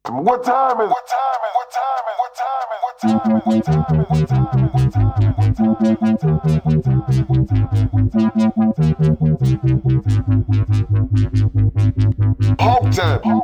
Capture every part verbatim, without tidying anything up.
What time is what time is what time is what time is what time is what time is what time is what time is what time is what time is what time is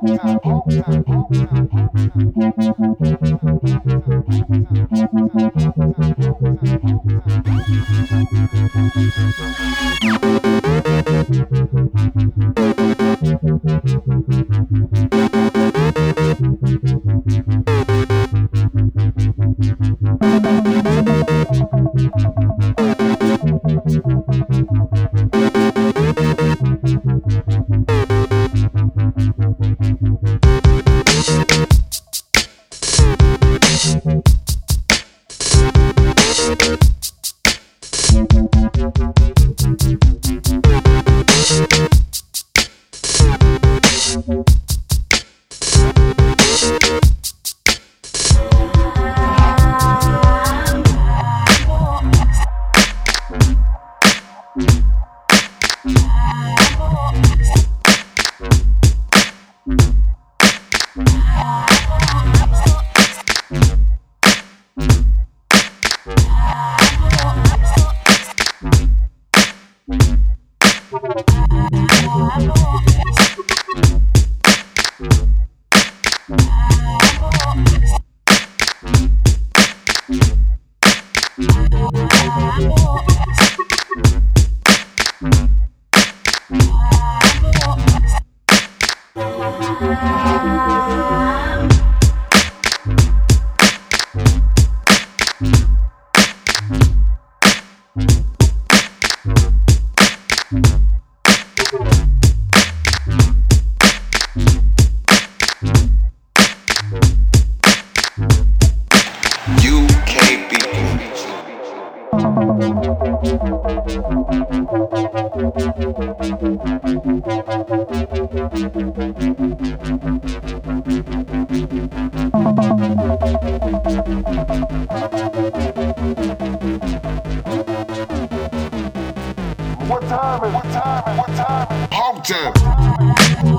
what time is what time is what time is